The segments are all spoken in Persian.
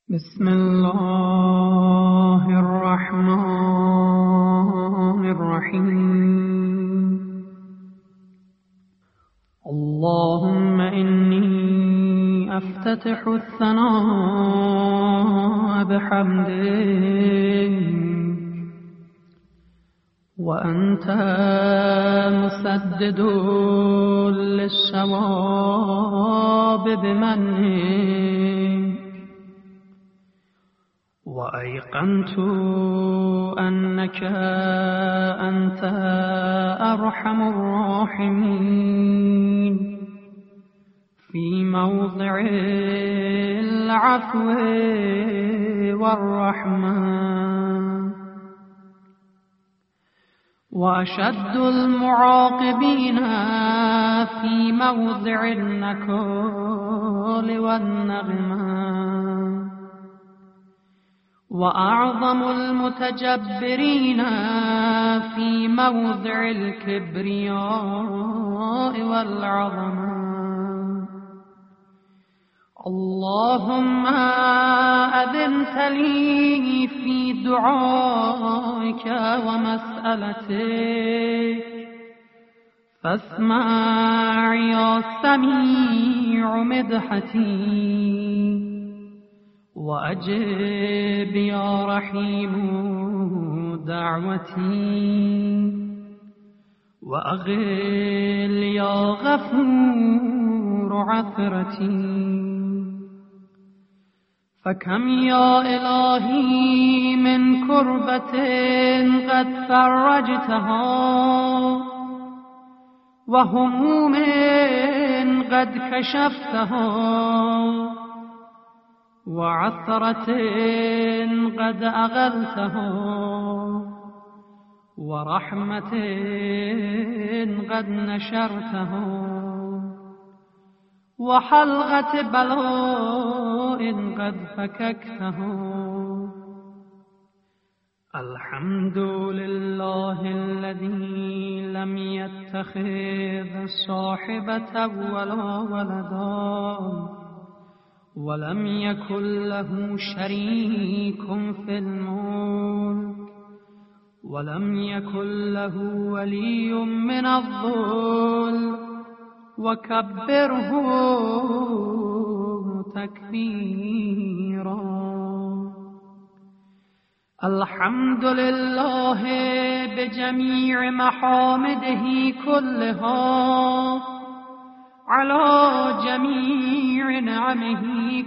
بسم الله الرحمن الرحيم. اللهم إني أفتتح الثناء بحمدك وأنت مسدد للصواب بمنك، وأيقنت أنك أنت أرحم الراحمين في موضع العفو والرحمة، وأشد المعاقبين في موضع النكال والنغمة، وأعظم المتجبرين في موضع الكبرياء والعظمة. اللهم أذنت لي في دعائك ومسألتك، فاسمع يا سميع مدحتي، وأجب يا رحيم دعوتي، وأغل يا غفور عثرتي. فكم يا إلهي من كربة قد فرجتها، وهموم قد كشفتها، وعثرة قد أغلتها، ورحمة قد نشرتها، وحلقة بلاء قد فككتها. الحمد لله الذي لم يتخذ صاحبة ولا ولدا، ولم يكن له شريك في الملك، ولم يكن له ولي من الذل، وكبره تكبيرا. الحمد لله بجميع محامده كلها، على جميع نعمه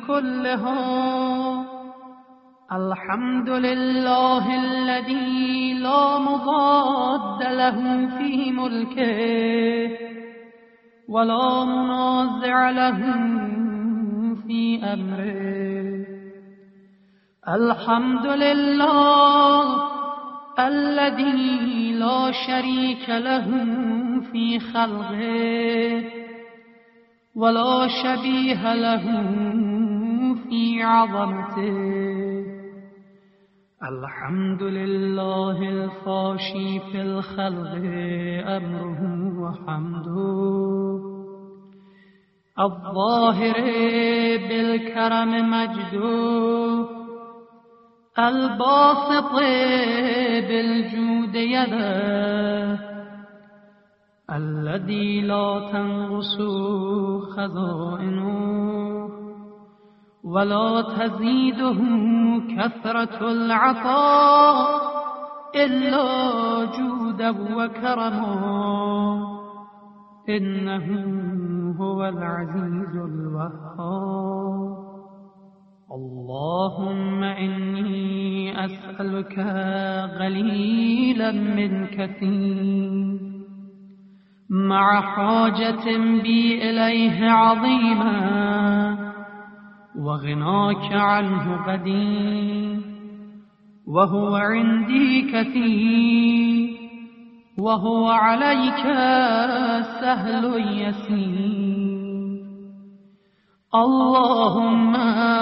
كلها. الحمد لله الذي لا مضاد له في ملكه، ولا منازع له في أمره. الحمد لله الذي لا شريك له في خلقه، ولا شبيه له في عظمته. الحمد لله الفاشي في الخلق أمره وحمده، الظاهر بالكرم مجده، الباسط بالجود يده، الذي لا تنقص خزائنه، ولا تزيده كثرة العطاء إلا جودا وكرما، إنه هو العزيز الوهاب. اللهم إني أسألك قليلا من كثير، مع حاجة بي إليه عظيمة، وغناك عنه قديم، وهو عندي كثير، وهو عليك سهل يسير. اللهم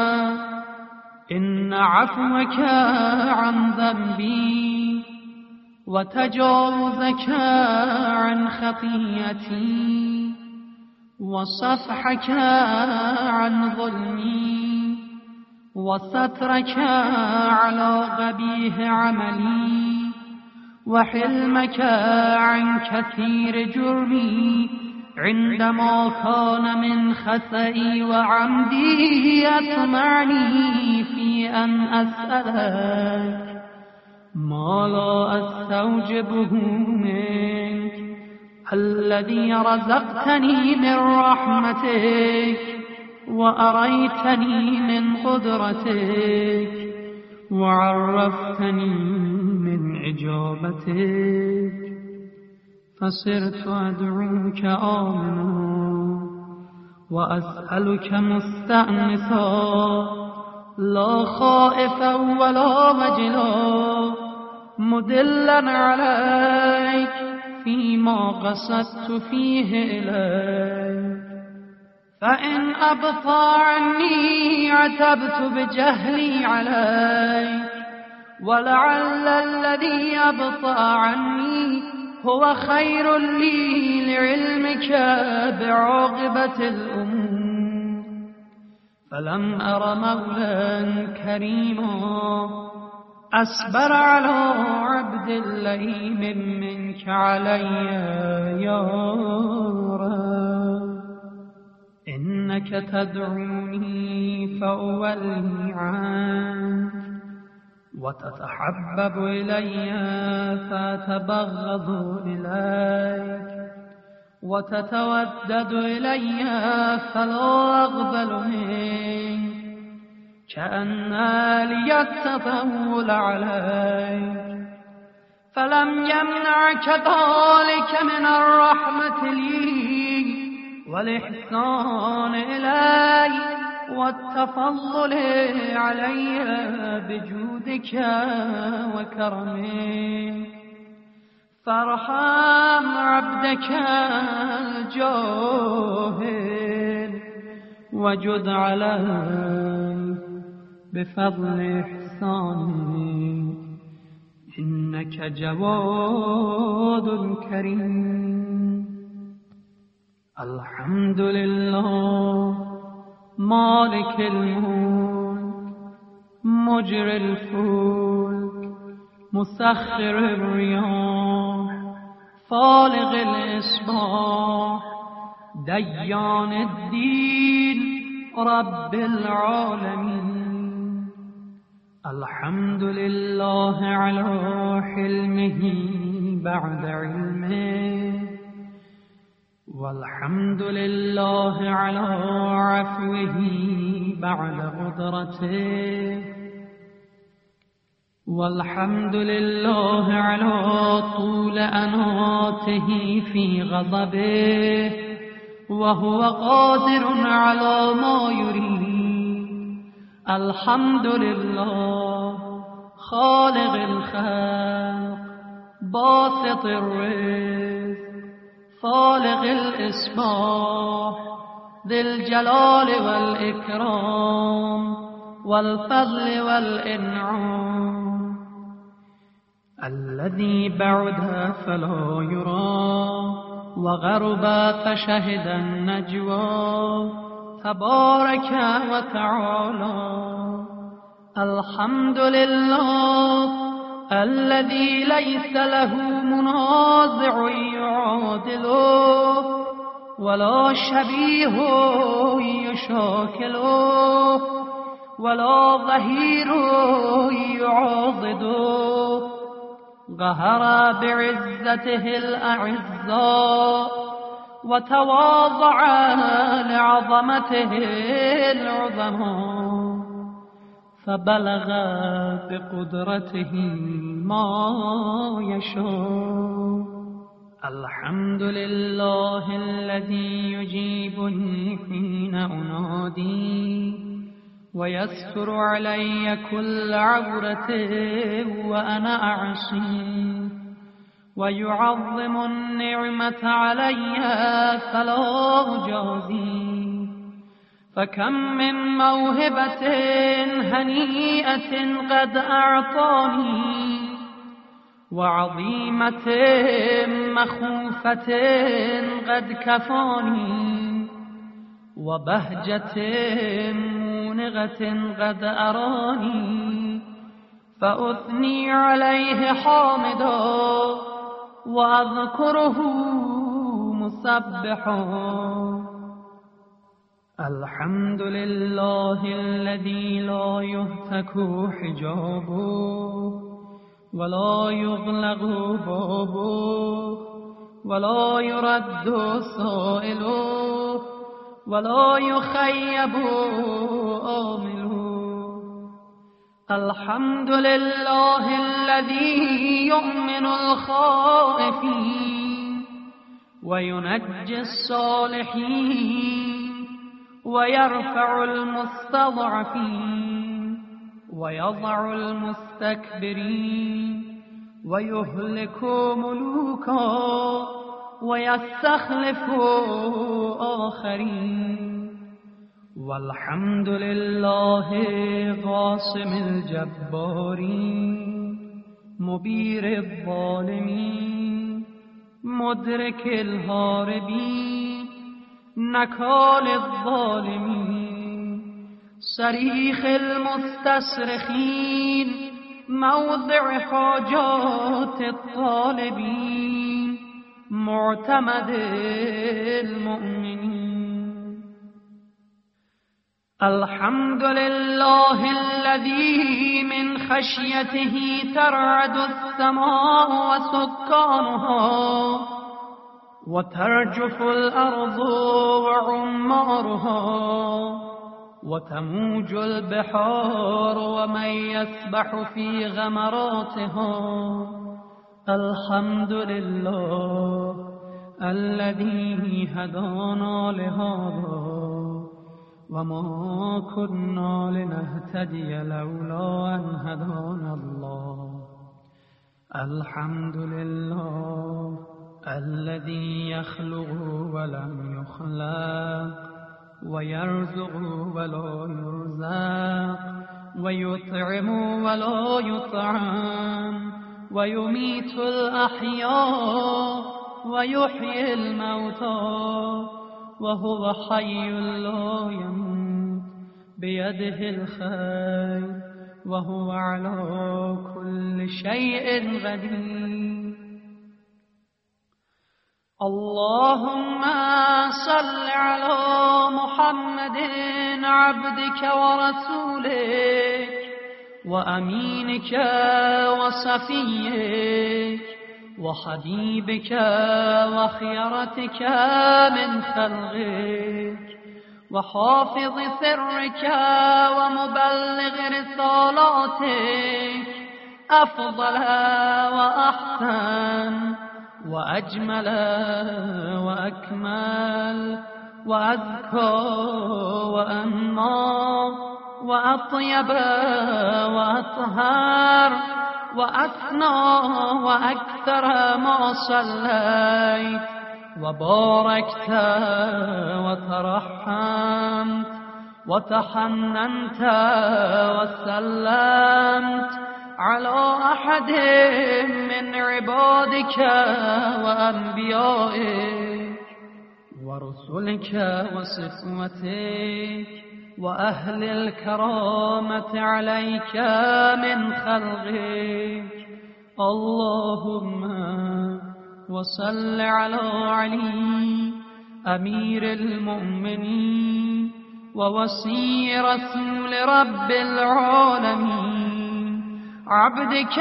إن عفوك عن ذنبي، وتجاوزك عن خطيئتي، وصفحك عن ظلمي وسترك على قبيح عملي وحلمك عن كثير جرمي عندما كان من خطئي وعمدي يطمعني في أن أسألك ما لا أستوجبه منك الذي رزقتني من رحمتك وأريتني من قدرتك وعرفتني من إجابتك فصرت أدعوك آمنا وأسألك مستأنسا لا خائفا ولا وجلا مدلا عليك فيما قصدت فيه إليك فإن أبطى عني عتبت بجهلي عليك ولعل الذي أبطى عني هو خير لي لعلمك بعاقبة الأمور فلم أر مولا كريما أصبر على عبد اللئيم منك علي يا رب إنك تدعوني فأولي عنك وتتحبب إلي فأتبغض إليك وتتودد إلي فلا أقبل منك كأن لي التطول عليك فلم يمنعك ذلك من الرحمة لي والإحسان إلي والتفضل علي بجودك وكرمك فارحم عبدك الجاهل وجد عليه بفضل إحسانك إنك جواد كريم الحمد لله مالك الملك مجري الفلك مسخر الرياح فالق الإصباح ديان الدين رب العالمين الحمد لله على حلمه بعد علمه والحمد لله على عفوه بعد قدرته والحمد لله على طول أناته في غضبه وهو قادر على ما يريد الحمد لله خالق الخلق باسط الرزق فالق الإصباح ذي الجلال والإكرام والفضل والإنعام الذي بعد فلا يرى وغرب فشهد النجوى تبارك وتعالى الحمد لله الذي ليس له منازع يعادله ولا شبيه يشاكله ولا ظهير يعاضده قهر بعزته الأعزاء وتواضع لعظمته العظماء فبلغ بقدرته ما يشاء الحمد لله الذي يجيبني حين أنادي ويستر علي كل عورة وأنا أعصي ويعظم النعمة علي فلا أجازي فكم من موهبة هنيئة قد أعطاني وعظيمة مخوفة قد كفاني وبهجة مشنقة قد أراني فأثني عليه حامدا وأذكره مسبحا الحمد لله الذي لا يهتك حجابه ولا يغلق بابه ولا يرد سائله ولا يخيب آمله الحمد لله الذي يؤمن الخائفين وينجي الصالحين ويرفع المستضعفين ويضع المستكبرين ويهلك ملوكا ويستخلف آخرين والحمد لله قاسم الجبارين مبير الظالمين مدرك الهاربين نكال الظالمين صريخ المستصرخين موضع حاجات الطالبين معتمد المؤمنين الحمد لله الذي من خشيته ترعد السماء وسكانها وترجف الأرض وعمارها وتموج البحار ومن يسبح في غمراتها الحمد لله الذي هدانا لهذا وما كنا لنهتدي لولا أن هدانا الله الحمد لله الذي يخلق ولم يخلق ويرزق ولا يرزق ويطعم ولا يطعم ويميت الأحياء ويحيي الموتى وهو حي لا يموت بيده الخير وهو على كل شيء قدير اللهم صل على محمد عبدك ورسولك وأمينك وصفيك وحبيبك وخيرتك من خلقك وحافظ سرك ومبلغ رسالاتك أفضل وأحسن وأجمل وأكمل وأزكى وأنمى وأطيب وأطهر وأثنى وأكثر ما صليت وباركت وترحمت وتحننت وسلمت على أحد من عبادك وأنبيائك ورسلك وصفوتك وأهل الكرامة عليك من خلقك اللهم وصل على علي أمير المؤمنين ووصي رسول رب العالمين عبدك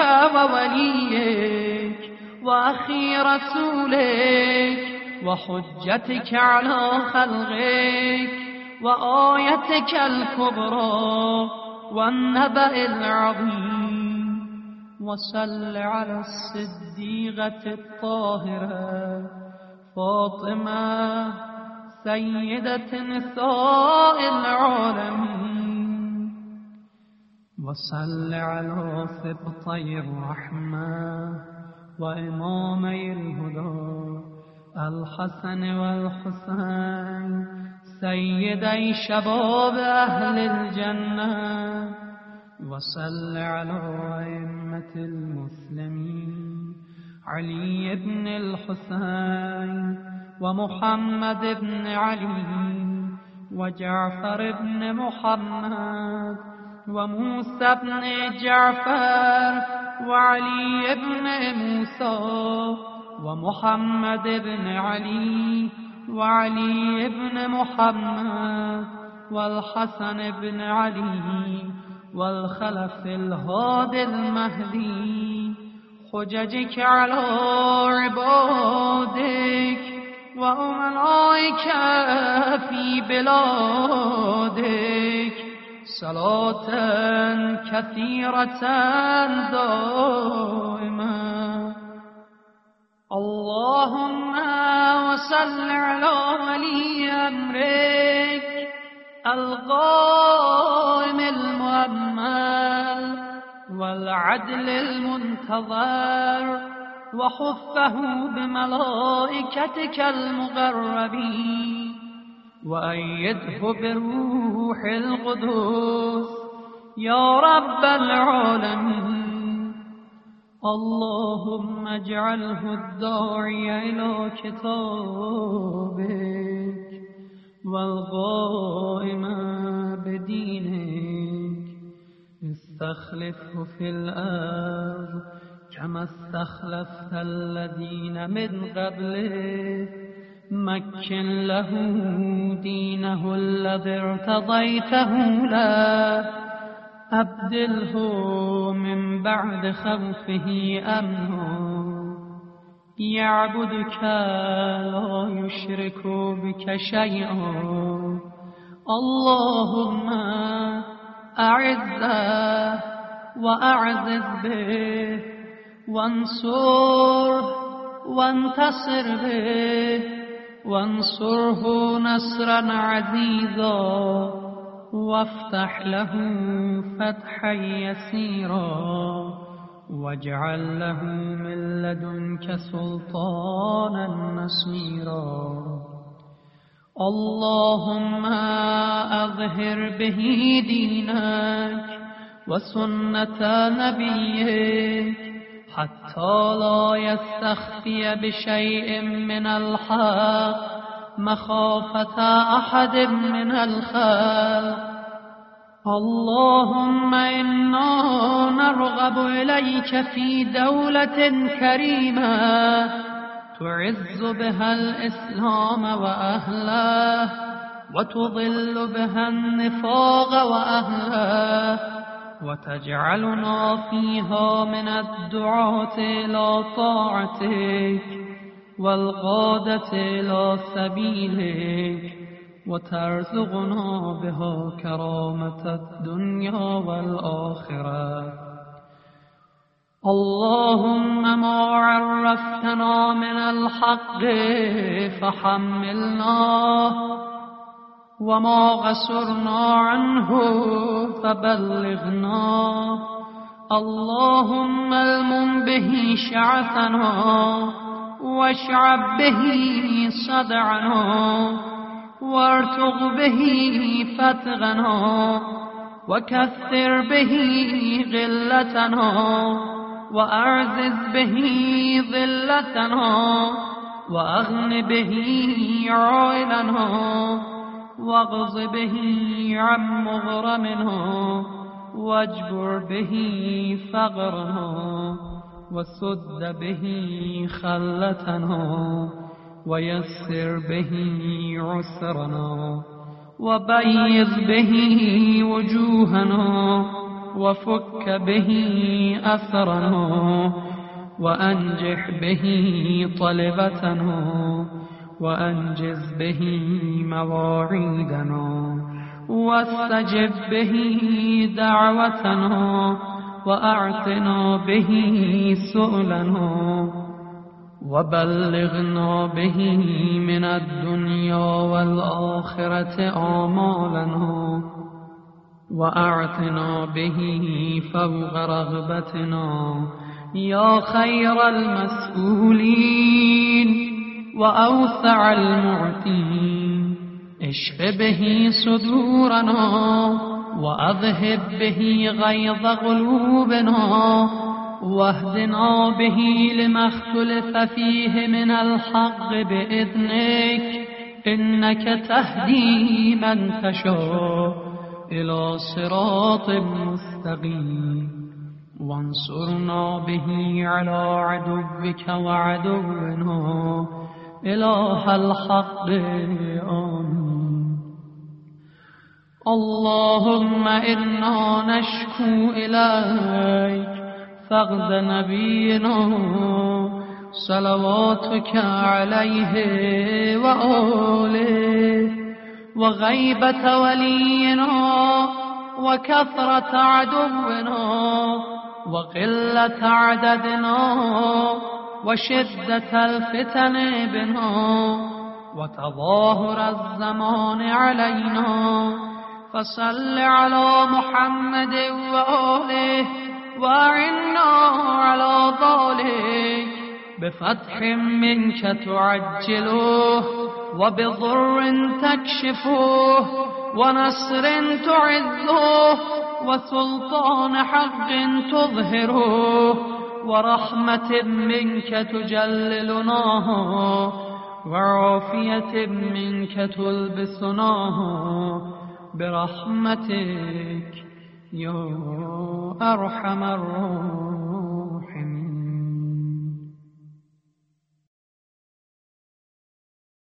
ووليك وأخي رسولك وحجتك على خلقك وآيتك الكبرى والنبأ العظيم وصل على الصديقة الطاهرة فاطمة سيدة نساء العالمين وصل على سبطي الرحمة وإمامي الهدى الحسن والحسين سيدي شباب أهل الجنة وصل على أئمة المسلمين علي بن الحسين ومحمد بن علي وجعفر بن محمد وموسى بن جعفر وعلي بن موسى ومحمد بن علي وعلي بن محمد والحسن بن علي والخلف الهادي المهدي حججك على عبادك وأمنائك في بلادك صلاة كثيرة دائمة. اللهم وصل على ولي أمرك القائم المؤمل والعدل المنتظر وحفه بملائكتك المقربين وأيده بروح القدس يا رب العالمين. اللهم اجعله الداعي إلى كتابك والقائم بدينك استخلفه في الأرض كما استخلفت الذين من قبله مكن له دينه الذي ارتضيته له أبدله من بعد خوفه أمنا يعبدك لا يشرك بك شيئا. اللهم أعزه وأعزز به وانصره وانتصر به وانصره نصرا عزيزا وافتح له فتحا يسيرا واجعل له من لدنك سلطانا نصيرا. اللهم أظهر به دينك وسنة نبيك حتى لا يستخفي بشيء من الحق مخافة أحد من الخلق. اللهم إنا نرغب إليك في دولة كريمة تعز بها الإسلام وأهله وتضل بها النفاق وأهله وتجعلنا فيها من الدعاة إلى طاعتك والقادة إلى سبيلك وترزقنا بها كرامة الدنيا والآخرة. اللهم ما عرفتنا من الحق فحملناه وما قصرنا عنه فبلغنا. اللهم المم به شعثنا واشعب به صدعنا وارتق به فتغنا وكثر به غلتنا وأعزز به ذلتنا وأغن به عائلنا واغض به عن مغرمنا واجبر به فقرنا وسد به خلتنا ويسر به عسرنا وبيض به وجوهنا وفك به أثرنا وأنجح به طلبتنا وأنجز به مواعيدنا واستجب به دعوتنا وأعطنا به سؤلنا وبلغنا به من الدنيا والآخرة آمالنا وأعطنا به فوق رغبتنا يا خير المسؤولين وأوسع المعطين. اشف به صدورنا وأذهب به غيظ قلوبنا واهدنا به لما اختلف فيه من الحق بإذنك إنك تهدي من تشاء إلى صراط مستقيم وانصرنا به على عدوك وعدونا إله الحق آمين. اللهم إنا نشكو إليك فقد نبينا صلواتك عليه وآله وغيبة ولينا وكثرة عدونا وقلة عددنا وشدة الفتن بنا وتظاهر الزمان علينا فصل على محمد وآله وأعنا على ذلك بفتح منك تعجله وبضر تكشفه ونصر تعزه وسلطان حق تظهره ورحمة منك تجللناها وعافية منك تلبسناها برحمتك يا أرحم الراحمين.